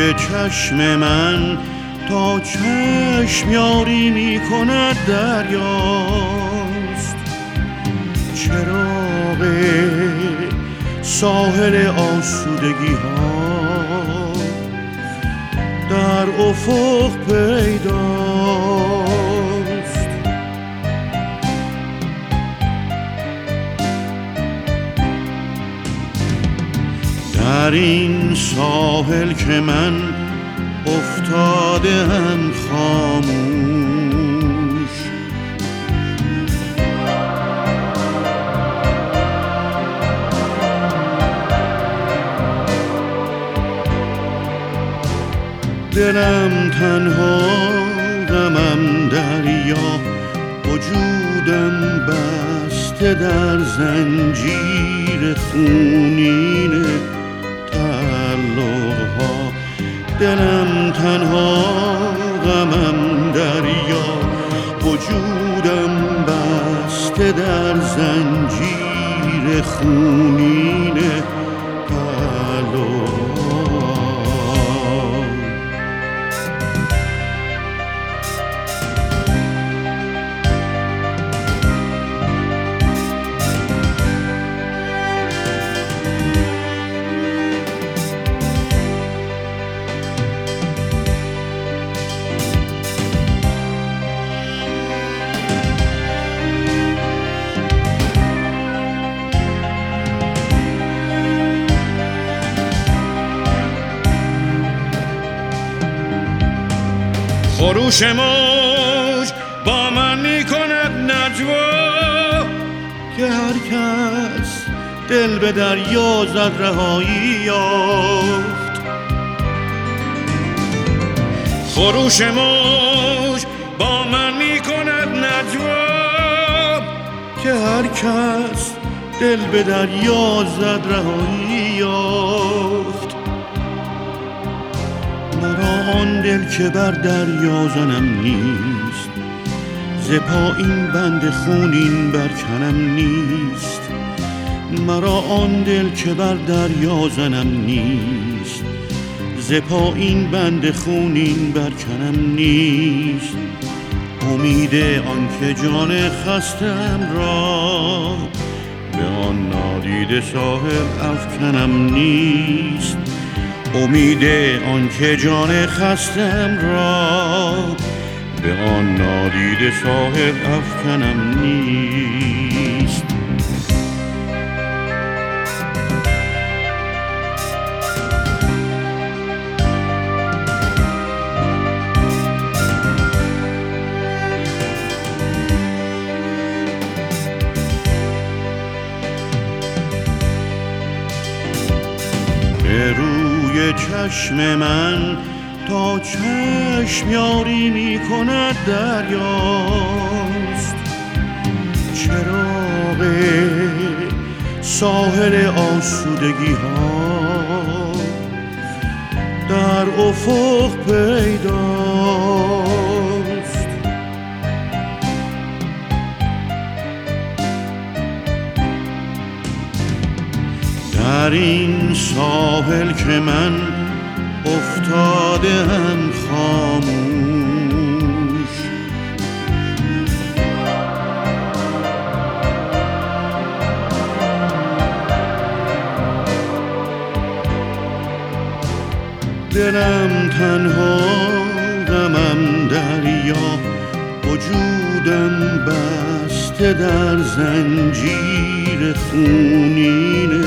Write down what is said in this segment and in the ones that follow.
چشم من تا چشم یاری می کند دریاست. چراغ ساحل آسودگی ها در افق پیداست. در این ساحل که من افتاده‌ام خاموش، دلم تنها، غمم دریا، وجودم بسته در زنجیر خونین تعلق‌ها. دلم تنها، غمم دریا، وجودم بسته در زنجیر خونین تعلق‌ها. خروش موج با من می کند نجوا، که هر کس دل به دریا زد رهایی یافت. خروش موج با من می کند نجوا، که هر کس دل به دریا زد رهایی یافت. مرا آن دل که بر دریا زنم نیست، ز پایین بند خونین برکنم نیست. مرا آن دل که بر دریا زنم نیست، ز پایین بند خونین برکنم نیست. امید آن که جان خستم را به آن نادیده ساحل افکنم نیست. امید آن که جان خستم را به آن نادیده ساحل افکنم نیست. به روی چشم من تا چشم یاری می کند دریاست. چراغ ساحل آسودگی ها در افق پیداست. در این ساحل که من افتاده‌ام خاموش، دلم تنها، غمم دریا، وجودم بسته در زنجیر خونین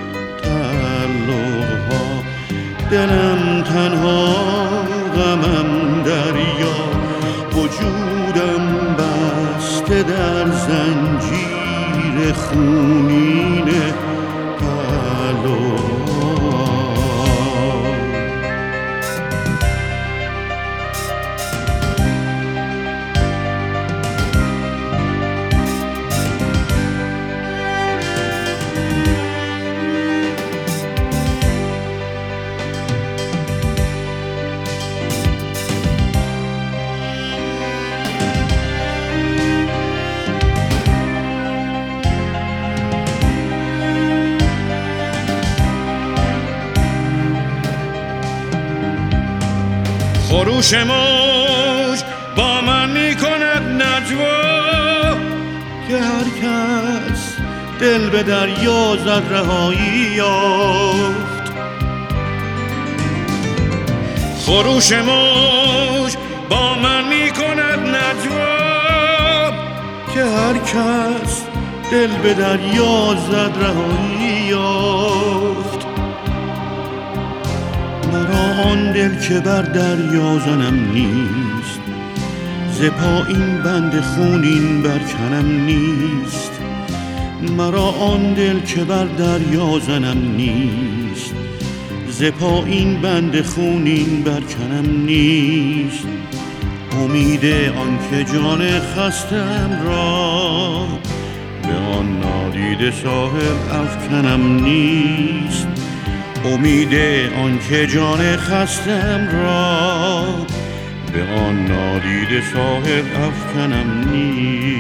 تعلق‌ها. دلم تنها، غمم دریا، وجودم بسته در زنجیر خونین تعلق‌ها. خروش موج با من می کند نجوا که هر کس دل به دریا زد رهایی یافت. خروش موج با من می کند نجوا که هر کس دل به دریا زد رهایی یافت. مرا آن دل که بر دریا زنم نیست، ز پایین بند خونین برکنم نیست. مرا آن دل که بر دریا زنم نیست، ز پایین بند خونین برکنم نیست. امید آن که جان خستم را به آن نادیده ساحل افکنم نیست. امید آن که جان خستم را به آن نادیده ساحل افکنم نیست.